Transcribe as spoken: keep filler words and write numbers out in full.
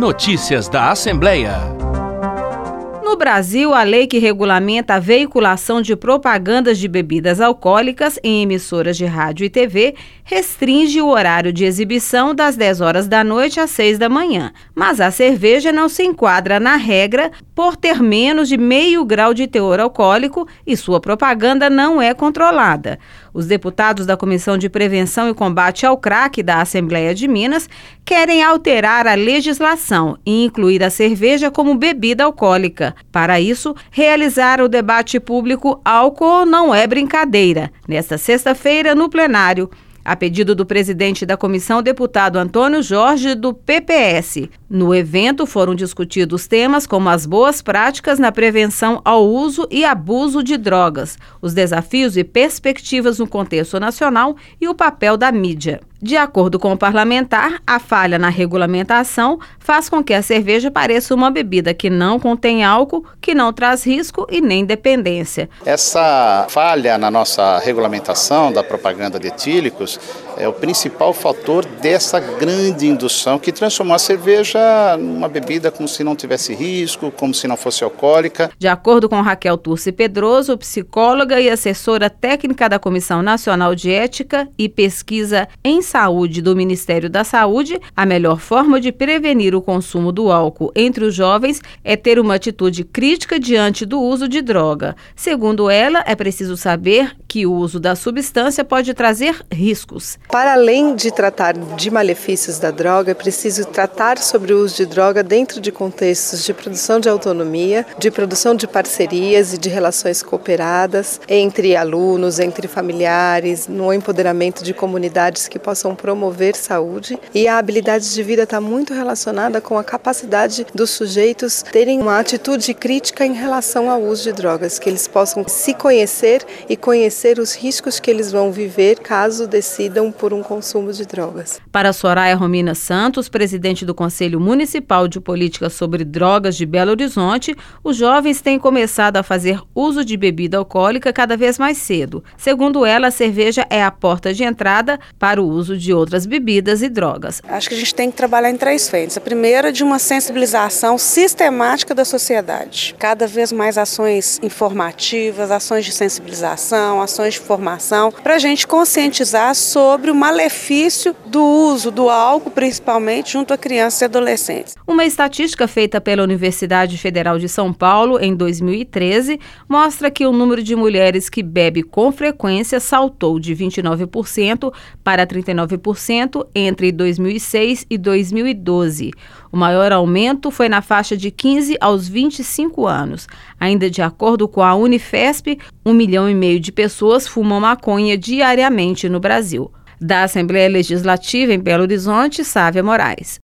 Notícias da Assembleia. No Brasil, a lei que regulamenta a veiculação de propagandas de bebidas alcoólicas em emissoras de rádio e T V restringe o horário de exibição das dez horas da noite às seis da manhã. Mas a cerveja não se enquadra na regra por ter menos de meio grau de teor alcoólico e sua propaganda não é controlada. Os deputados da Comissão de Prevenção e Combate ao Crack da Assembleia de Minas querem alterar a legislação e incluir a cerveja como bebida alcoólica. Para isso, realizar o debate público Álcool não é brincadeira, nesta sexta-feira no plenário, a pedido do presidente da comissão, deputado Antônio Jorge, do P P S. No evento foram discutidos temas como as boas práticas na prevenção ao uso e abuso de drogas, os desafios e perspectivas no contexto nacional e o papel da mídia. De acordo com o parlamentar, a falha na regulamentação faz com que a cerveja pareça uma bebida que não contém álcool, que não traz risco e nem dependência. Essa falha na nossa regulamentação da propaganda de etílicos é o principal fator dessa grande indução que transformou a cerveja numa bebida como se não tivesse risco, como se não fosse alcoólica. De acordo com Raquel Turci Pedroso, psicóloga e assessora técnica da Comissão Nacional de Ética e Pesquisa em Saúde do Ministério da Saúde, a melhor forma de prevenir o consumo do álcool entre os jovens é ter uma atitude crítica diante do uso de droga. Segundo ela, é preciso saber que o uso da substância pode trazer riscos. Para além de tratar de malefícios da droga, é preciso tratar sobre o uso de droga dentro de contextos de produção de autonomia, de produção de parcerias e de relações cooperadas entre alunos, entre familiares, no empoderamento de comunidades que possam promover saúde. E a habilidade de vida está muito relacionada com a capacidade dos sujeitos terem uma atitude crítica em relação ao uso de drogas, que eles possam se conhecer e conhecer os riscos que eles vão viver caso decidam por um consumo de drogas. Para Soraya Romina Santos, presidente do Conselho Municipal de Política sobre Drogas de Belo Horizonte, os jovens têm começado a fazer uso de bebida alcoólica cada vez mais cedo. Segundo ela, a cerveja é a porta de entrada para o uso de outras bebidas e drogas. Acho que a gente tem que trabalhar em três frentes. A primeira é de uma sensibilização sistemática da sociedade. Cada vez mais ações informativas, ações de sensibilização, ações de formação, para a gente conscientizar sobre o malefício do uso do álcool, principalmente junto a crianças e adolescentes. Uma estatística feita pela Universidade Federal de São Paulo em dois mil e treze mostra que o número de mulheres que bebe com frequência saltou de vinte e nove por cento para trinta e nove por cento entre dois mil e seis e dois mil e doze. O maior aumento foi na faixa de quinze aos vinte e cinco anos. Ainda de acordo com a Unifesp, um milhão e meio de pessoas fumam maconha diariamente no Brasil. Da Assembleia Legislativa em Belo Horizonte, Sávia Moraes.